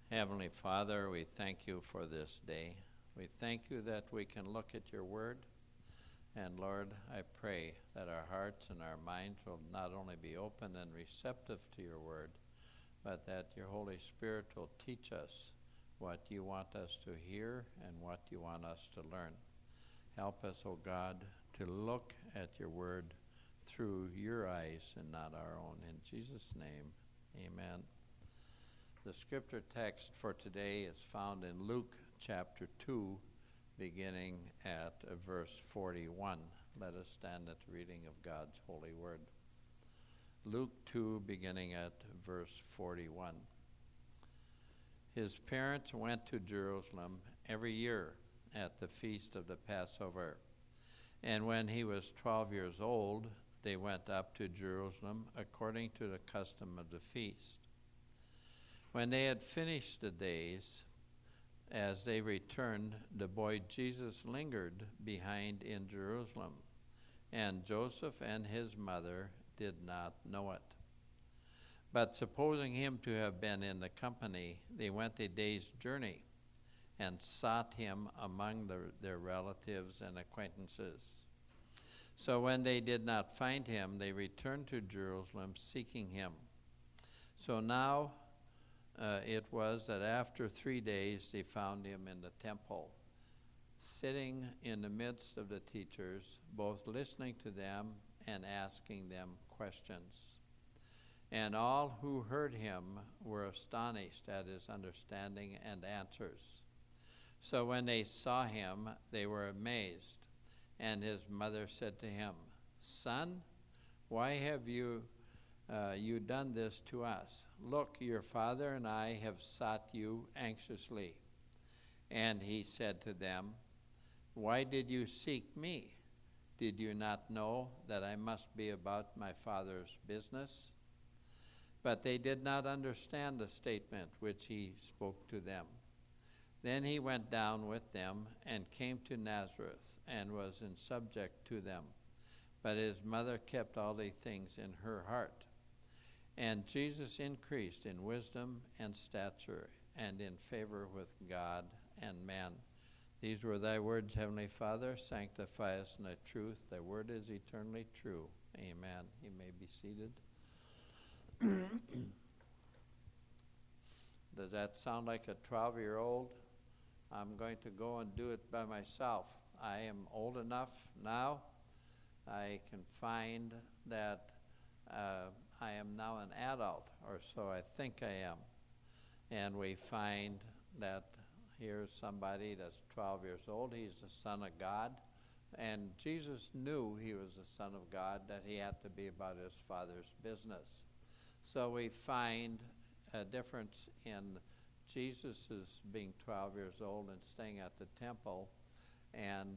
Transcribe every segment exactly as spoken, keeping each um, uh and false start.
Heavenly Father, we thank you for this day. We thank you that we can look at your word. And Lord, I pray that our hearts and our minds will not only be open and receptive to your word, but that your Holy Spirit will teach us what you want us to hear and what you want us to learn. Help us, O God, to look at your word through your eyes and not our own. In Jesus' name, amen. The scripture text for today is found in Luke chapter two, beginning at verse forty-one. Let us stand at the reading of God's holy word. Luke two, beginning at verse forty-one. His parents went to Jerusalem every year at the feast of the Passover. And when he was twelve years old, they went up to Jerusalem according to the custom of the feast. When they had finished the days, as they returned, the boy Jesus lingered behind in Jerusalem, and Joseph and his mother did not know it. But supposing him to have been in the company, they went a day's journey and sought him among the, their relatives and acquaintances. So when they did not find him, they returned to Jerusalem seeking him. So now uh, it was that after three days they found him in the temple, sitting in the midst of the teachers, both listening to them and asking them questions. And all who heard him were astonished at his understanding and answers. So when they saw him, they were amazed. And his mother said to him, "Son, why have you uh, you done this to us? Look, your father and I have sought you anxiously." And he said to them, "Why did you seek me? Did you not know that I must be about my Father's business?" But they did not understand the statement which he spoke to them. Then he went down with them and came to Nazareth and was in subject to them. But his mother kept all these things in her heart. And Jesus increased in wisdom and stature and in favor with God and man. These were thy words, Heavenly Father. Sanctify us in the truth. Thy word is eternally true. Amen. You may be seated. Does that sound like a twelve-year-old? I'm going to go and do it by myself. I am old enough now. I can find that uh, I am now an adult, or so I think I am. And we find that here's somebody that's twelve years old. He's the Son of God. And Jesus knew he was the Son of God, that he had to be about his Father's business. So we find a difference in Jesus' being twelve years old and staying at the temple, and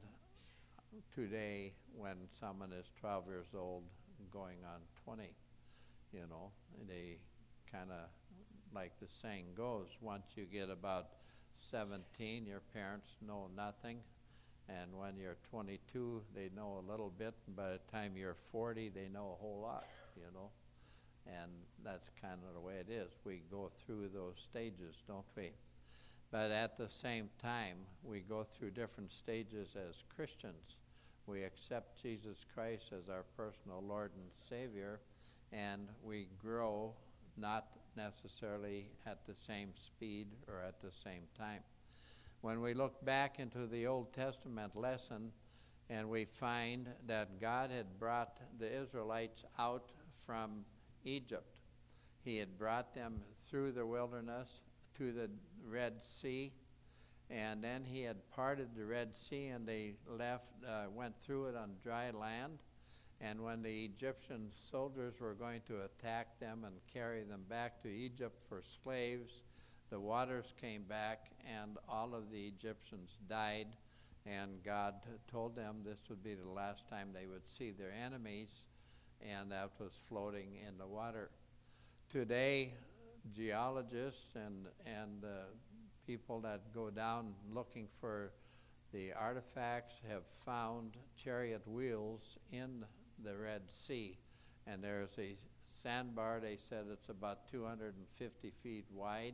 today when someone is twelve years old going on twenty. You know, they kind of, like the saying goes, once you get about seventeen, your parents know nothing. And when you're twenty-two, they know a little bit. And by the time you're forty, they know a whole lot, you know. And that's kind of the way it is. We go through those stages, don't we? But at the same time, we go through different stages as Christians. We accept Jesus Christ as our personal Lord and Savior, and we grow not necessarily at the same speed or at the same time. When we look back into the Old Testament lesson, and we find that God had brought the Israelites out from Egypt. He had brought them through the wilderness to the Red Sea, and then he had parted the Red Sea, and they left, uh, went through it on dry land. And when the Egyptian soldiers were going to attack them and carry them back to Egypt for slaves, the waters came back, and all of the Egyptians died. And God told them this would be the last time they would see their enemies, and that was floating in the water. Today, geologists and, and uh, people that go down looking for the artifacts have found chariot wheels in the Red Sea. And there's a sandbar, they said it's about two hundred fifty feet wide,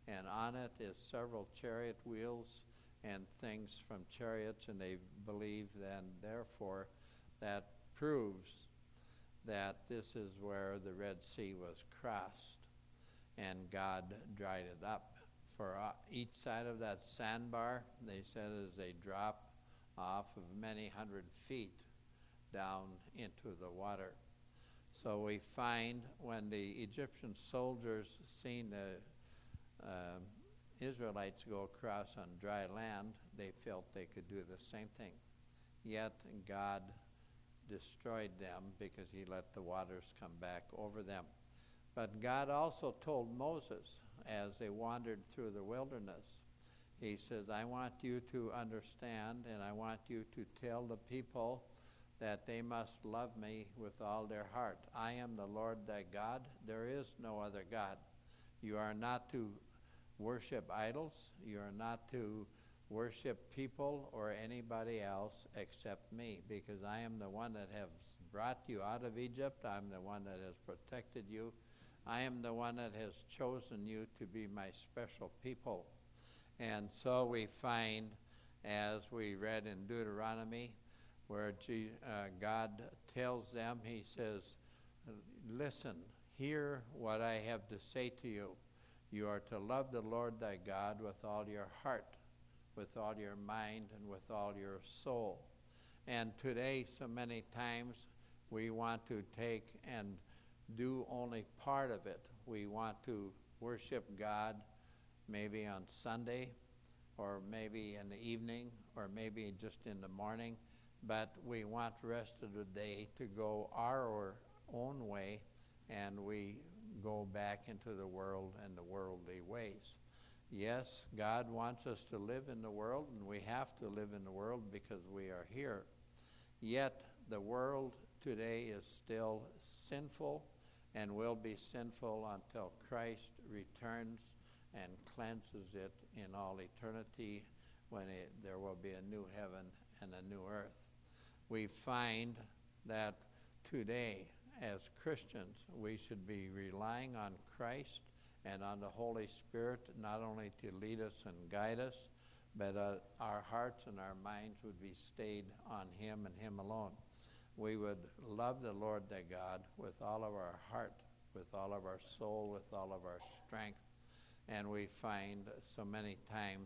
and on it is several chariot wheels and things from chariots, and they believe then, therefore, that proves that this is where the Red Sea was crossed, and God dried it up. For uh, each side of that sandbar, they said, is a drop off of many hundred feet down into the water. So we find when the Egyptian soldiers seen the uh, Israelites go across on dry land, they felt they could do the same thing. Yet God destroyed them because he let the waters come back over them. But God also told Moses as they wandered through the wilderness, he says, I want you to understand, and I want you to tell the people that they must love me with all their heart. I am the Lord thy God. There is no other God. You are not to worship idols. You are not to worship people or anybody else except me, because I am the one that has brought you out of Egypt. I'm the one that has protected you. I am the one that has chosen you to be my special people. And so we find, as we read in Deuteronomy, where G, uh, God tells them, he says, listen, hear what I have to say to you. You are to love the Lord thy God with all your heart, with all your mind, and with all your soul. And today, so many times, we want to take and do only part of it. We want to worship God maybe on Sunday, or maybe in the evening, or maybe just in the morning, but we want the rest of the day to go our own way, and we go back into the world and the worldly ways. Yes, God wants us to live in the world, and we have to live in the world because we are here. Yet the world today is still sinful and will be sinful until Christ returns and cleanses it in all eternity, when it, there will be a new heaven and a new earth. We find that today, as Christians, we should be relying on Christ and on the Holy Spirit, not only to lead us and guide us, but uh, our hearts and our minds would be stayed on him and him alone. We would love the Lord thy God with all of our heart, with all of our soul, with all of our strength. And we find so many times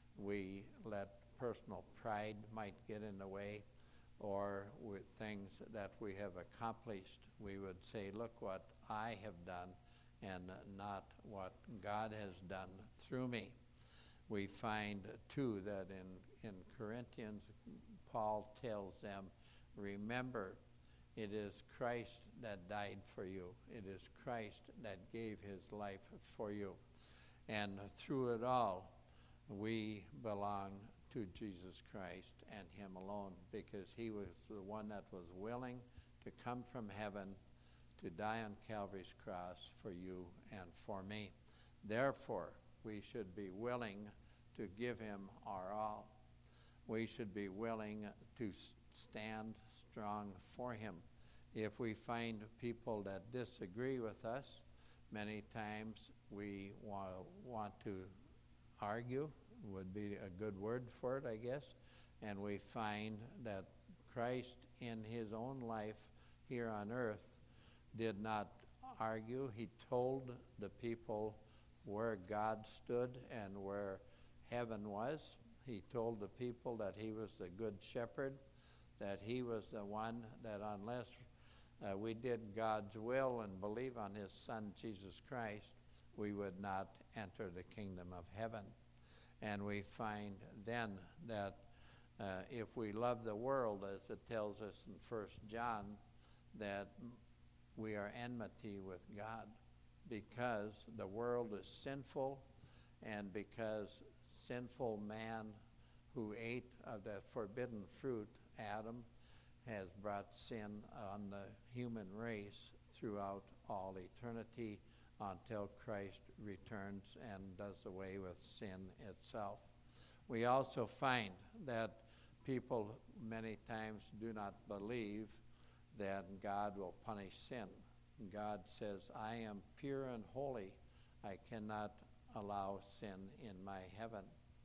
we let personal pride might get in the way, or with things that we have accomplished, we would say, look what I have done, and not what God has done through me. We find, too, that in, in Corinthians, Paul tells them, remember, it is Christ that died for you. It is Christ that gave his life for you. And through it all, we belong to Jesus Christ and him alone, because he was the one that was willing to come from heaven to die on Calvary's cross for you and for me. Therefore, we should be willing to give him our all. We should be willing to stand strong for him. If we find people that disagree with us, many times we wa- want to argue, would be a good word for it, I guess. And we find that Christ in his own life here on earth did not argue. He told the people where God stood and where heaven was. He told the people that he was the good shepherd, that he was the one that unless uh, we did God's will and believe on his son Jesus Christ, we would not enter the kingdom of heaven. And we find then that uh, if we love the world, as it tells us in First John, that we are enmity with God, because the world is sinful, and because sinful man who ate of that forbidden fruit, Adam, has brought sin on the human race throughout all eternity, until Christ returns and does away with sin itself. We also find that people many times do not believe that God will punish sin. God says, I am pure and holy. I cannot allow sin in my heaven.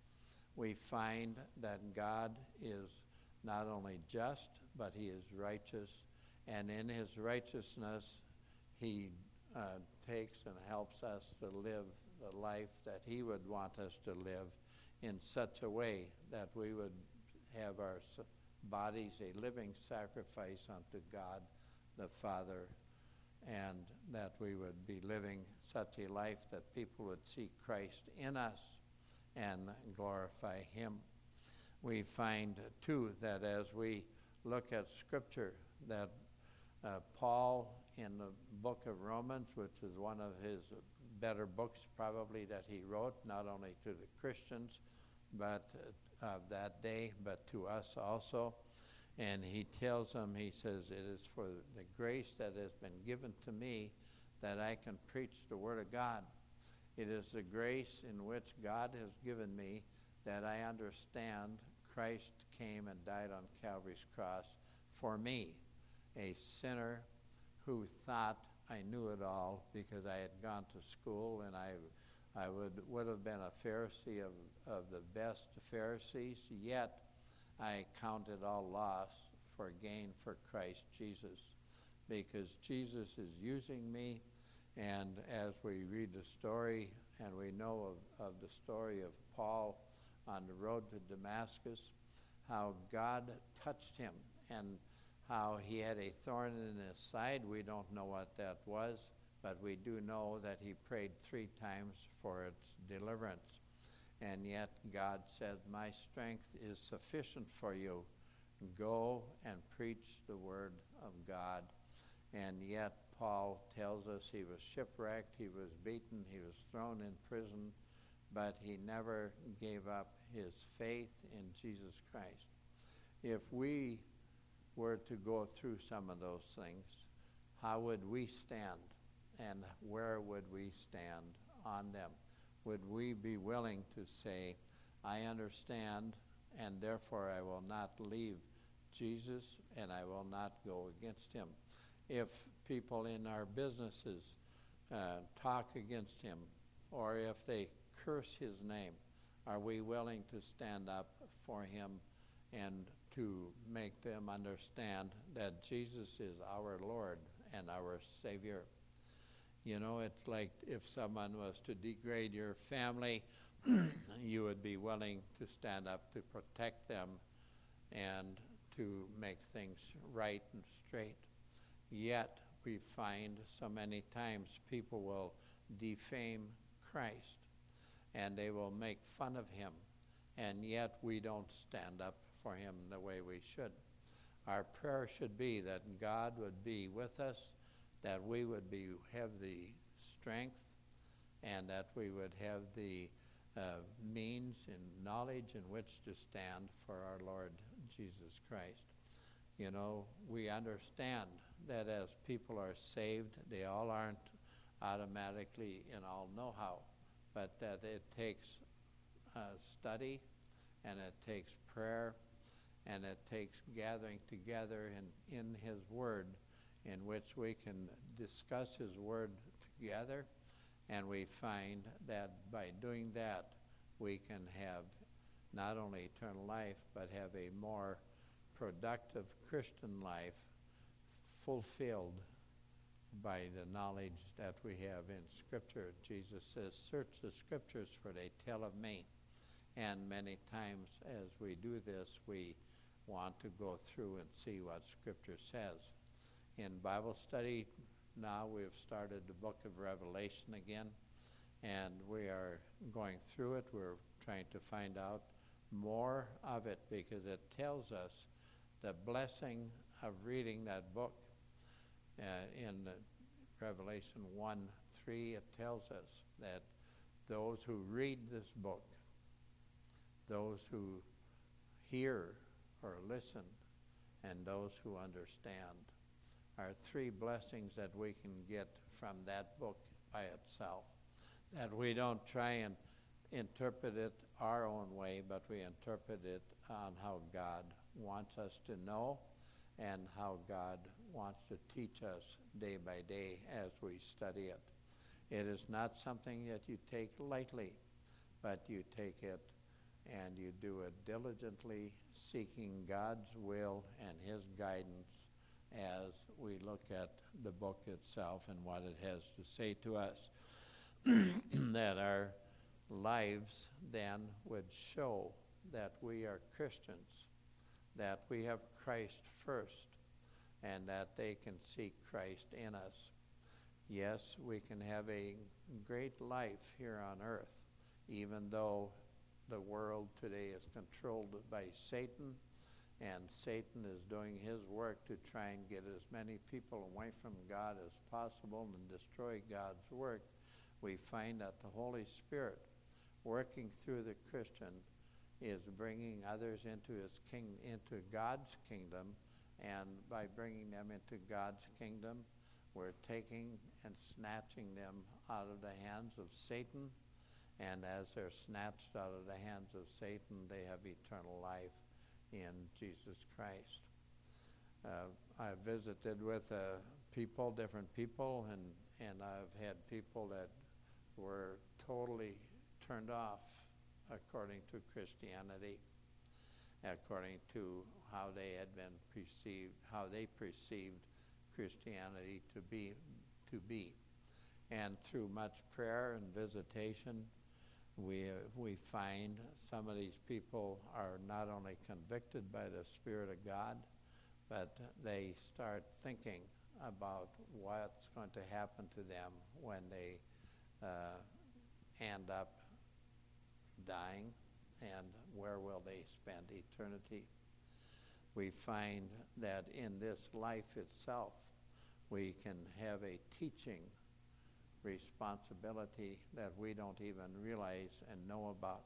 We find that God is not only just, but he is righteous, and in his righteousness he uh, takes and helps us to live the life that he would want us to live in such a way that we would have our bodies a living sacrifice unto God the Father, and that we would be living such a life that people would see Christ in us and glorify him. We find, too, that as we look at Scripture, that uh, Paul, in the book of Romans, which is one of his better books probably that he wrote, not only to the Christians but uh, of that day, but to us also, and he tells them, he says, it is for the grace that has been given to me that I can preach the Word of God. It is the grace in which God has given me that I understand Christ came and died on Calvary's cross for me, a sinner who thought I knew it all because I had gone to school, and I I would, would have been a Pharisee of, of the best Pharisees, yet I counted all loss for gain for Christ Jesus, because Jesus is using me. And as we read the story, and we know of, of the story of Paul on the road to Damascus, how God touched him and how he had a thorn in his side. We don't know what that was, but we do know that he prayed three times for its deliverance. And yet God said, my strength is sufficient for you. Go and preach the word of God. And yet Paul tells us he was shipwrecked, he was beaten, he was thrown in prison, but he never gave up his faith in Jesus Christ. If we were to go through some of those things, how would we stand? And where would we stand on them? Would we be willing to say, I understand, and therefore I will not leave Jesus, and I will not go against him? If people in our businesses uh, talk against him, or if they curse his name, are we willing to stand up for him and to make them understand that Jesus is our Lord and our Savior? You know, it's like if someone was to degrade your family, you would be willing to stand up to protect them and to make things right and straight. Yet we find so many times people will defame Christ and they will make fun of him, and yet we don't stand up for him the way we should. Our prayer should be that God would be with us, that we would be have the strength, and that we would have the uh, means and knowledge in which to stand for our Lord Jesus Christ. You know, we understand that as people are saved, they all aren't automatically in all know-how, but that it takes uh, study, and it takes prayer, and it takes gathering together in, in his word, in which we can discuss his word together, and we find that by doing that we can have not only eternal life but have a more productive Christian life fulfilled by the knowledge that we have in Scripture. Jesus says, search the Scriptures for they tell of me. And many times as we do this, we want to go through and see what Scripture says. In Bible study, now we've started the book of Revelation again, and we are going through it. We're trying to find out more of it because it tells us the blessing of reading that book. Uh, in Revelation one three, it tells us that those who read this book, those who hear or listen, and those who understand are three blessings that we can get from that book by itself. That we don't try and interpret it our own way, but we interpret it on how God wants us to know and how God wants to teach us day by day as we study it. It is not something that you take lightly, but you take it and you do it diligently, seeking God's will and his guidance as we look at the book itself and what it has to say to us. That our lives then would show that we are Christians, that we have Christ first, and that they can see Christ in us. Yes, we can have a great life here on earth, even though the world today is controlled by Satan, and Satan is doing his work to try and get as many people away from God as possible and destroy God's work. We find that the Holy Spirit, working through the Christian, is bringing others into his king, into God's kingdom, and by bringing them into God's kingdom, we're taking and snatching them out of the hands of Satan, and as they're snatched out of the hands of Satan, they have eternal life in Jesus Christ. Uh, I've visited with uh, people, different people, and, and I've had people that were totally turned off according to Christianity, according to how they had been perceived, how they perceived Christianity to be, to be. And through much prayer and visitation, we, uh, we find some of these people are not only convicted by the Spirit of God, but they start thinking about what's going to happen to them when they uh, end up dying, and where will they spend eternity. We find that in this life itself, we can have a teaching responsibility that we don't even realize and know about.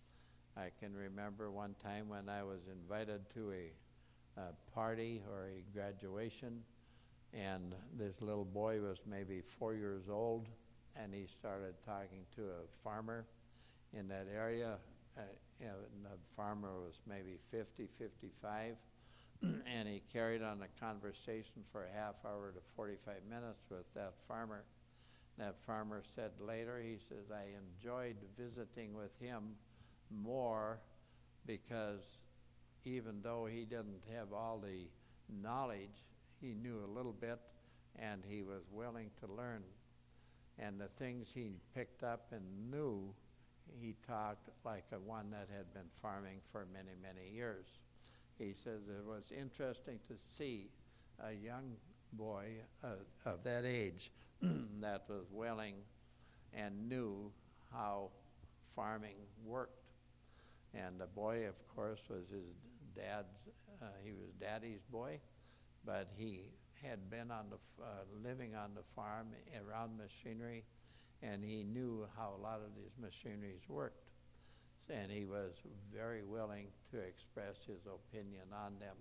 I can remember one time when I was invited to a, a party or a graduation, and this little boy was maybe four years old, and he started talking to a farmer in that area. Uh, you know, and the farmer was maybe fifty, fifty-five, and he carried on a conversation for a half hour to forty-five minutes with that farmer. That farmer said later, he says, I enjoyed visiting with him more because even though he didn't have all the knowledge, he knew a little bit, and he was willing to learn. And the things he picked up and knew, he talked like a one that had been farming for many, many years. He says it was interesting to see a young boy uh, of that age that was willing and knew how farming worked. And the boy, of course, was his dad's, uh, he was daddy's boy, but he had been on the, uh, living on the farm around machinery, and he knew how a lot of these machineries worked. And he was very willing to express his opinion on them.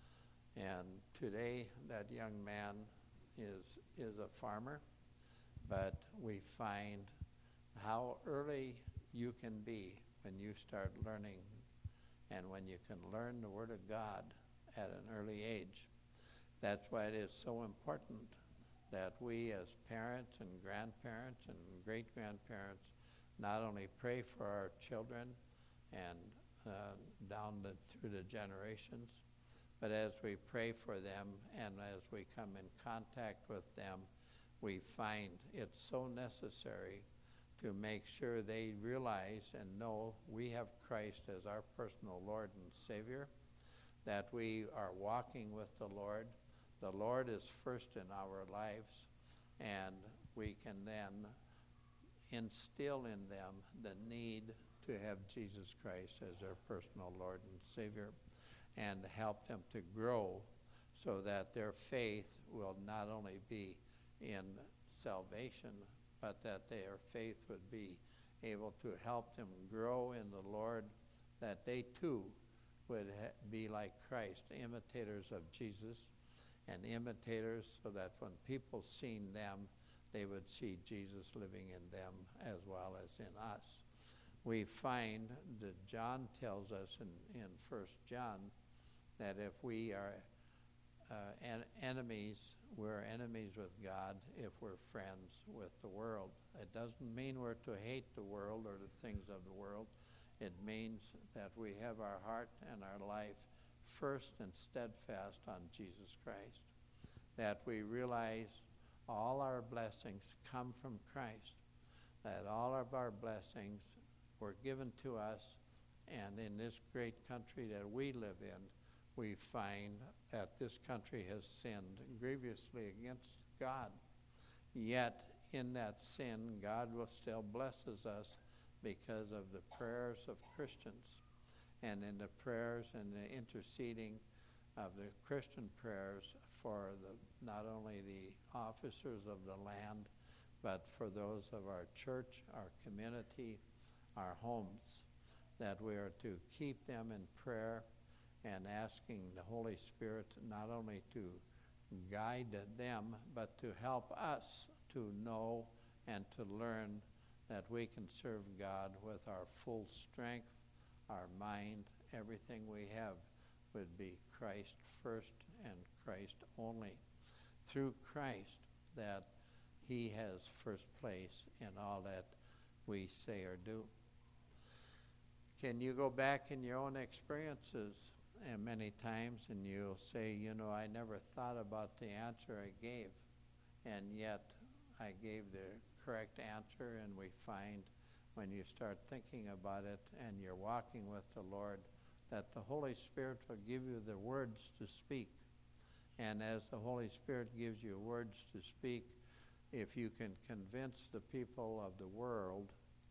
And today, that young man is, is a farmer, but we find how early you can be when you start learning, and when you can learn the Word of God at an early age. That's why it is so important that we as parents and grandparents and great-grandparents not only pray for our children and uh, down the, through the generations, but as we pray for them and as we come in contact with them, we find it's so necessary to make sure they realize and know we have Christ as our personal Lord and Savior, that we are walking with the Lord. The Lord is first in our lives, and we can then instill in them the need to have Jesus Christ as their personal Lord and Savior, and help them to grow so that their faith will not only be in salvation, but that their faith would be able to help them grow in the Lord, that they too would ha- be like Christ, imitators of Jesus, and imitators so that when people seen them, they would see Jesus living in them as well as in us. We find that John tells us in, in First John that if we are uh, en- enemies, we're enemies with God if we're friends with the world. It doesn't mean we're to hate the world or the things of the world. It means that we have our heart and our life first and steadfast on Jesus Christ. That we realize all our blessings come from Christ. That all of our blessings were given to us, and in this great country that we live in, we find that this country has sinned grievously against God. Yet in that sin, God will still blesses us because of the prayers of Christians, and in the prayers and the interceding of the Christian prayers for the, not only the officers of the land, but for those of our church, our community, our homes, that we are to keep them in prayer and asking the Holy Spirit not only to guide them, but to help us to know and to learn that we can serve God with our full strength, our mind, everything we have would be Christ first and Christ only. Through Christ, that he has first place in all that we say or do. Can you go back in your own experiences and many times and you'll say, you know, I never thought about the answer I gave, and yet I gave the correct answer. And we find when you start thinking about it and you're walking with the Lord, that the Holy Spirit will give you the words to speak. And as the Holy Spirit gives you words to speak, if you can convince the people of the world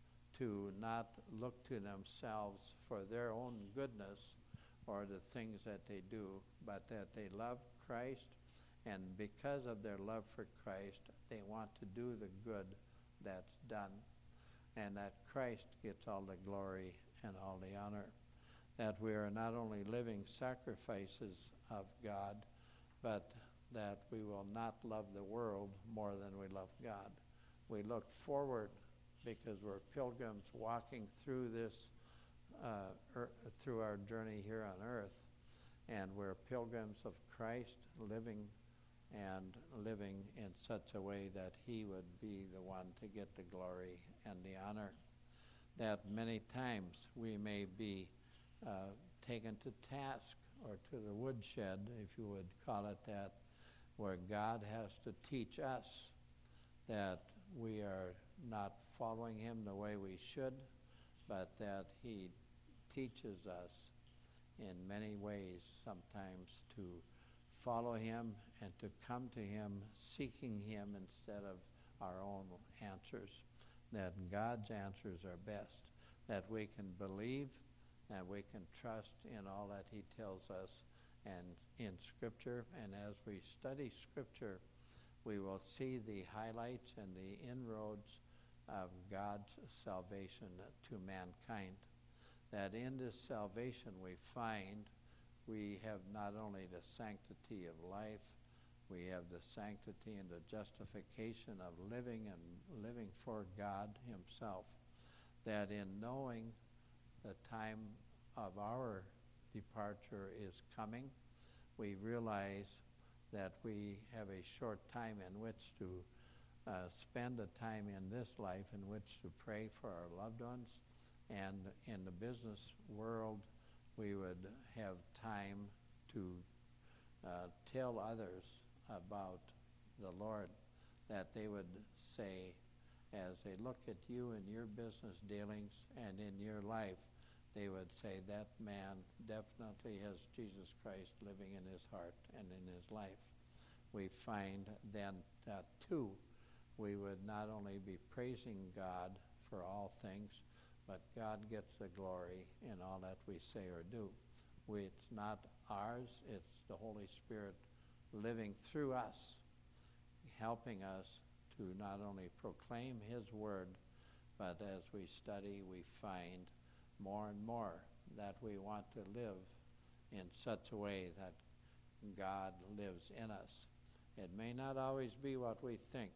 to not look to themselves for their own goodness or the things that they do, but that they love Christ, and because of their love for Christ, they want to do the good that's done, and that Christ gets all the glory and all the honor. That we are not only living sacrifices of God, but that we will not love the world more than we love God. We look forward because we're pilgrims walking through this, uh, er, through our journey here on earth, and we're pilgrims of Christ, living and living in such a way that he would be the one to get the glory and the honor. That many times we may be uh, taken to task or to the woodshed, if you would call it that, where God has to teach us that we are not following him the way we should, but that he teaches us in many ways sometimes to follow him and to come to him, seeking him instead of our own answers, that God's answers are best, that we can believe, that we can trust in all that he tells us and in Scripture. And as we study Scripture, we will see the highlights and the inroads of God's salvation to mankind. That in this salvation we find we have not only the sanctity of life, we have the sanctity and the justification of living and living for God himself. That in knowing the time of our departure is coming, we realize that we have a short time in which to uh, spend a time in this life in which to pray for our loved ones. And in the business world, we would have time to uh, tell others about the Lord, that they would say, as they look at you in your business dealings and in your life, they would say, that man definitely has Jesus Christ living in his heart and in his life. We find then that too, we would not only be praising God for all things, but God gets the glory in all that we say or do. We, it's not ours, it's the Holy Spirit living through us, helping us to not only proclaim his word, but as we study, we find more and more that we want to live in such a way that God lives in us. It may not always be what we think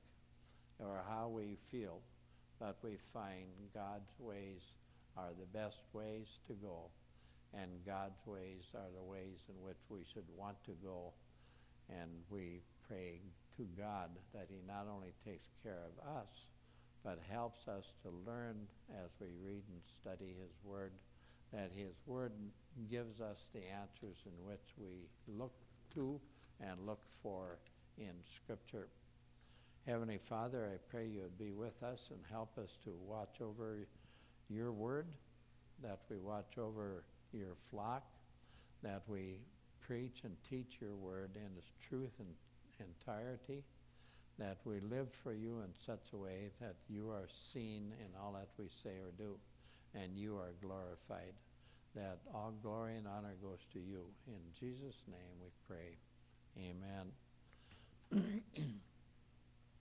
or how we feel, but we find God's ways are the best ways to go, and God's ways are the ways in which we should want to go. And we pray to God that he not only takes care of us, but helps us to learn as we read and study his word, that his word gives us the answers in which we look to and look for in Scripture. Heavenly Father, I pray you would be with us and help us to watch over your word, that we watch over your flock, that we preach and teach your word in its truth and entirety, that we live for you in such a way that you are seen in all that we say or do, and you are glorified, that all glory and honor goes to you. In Jesus' name we pray. Amen.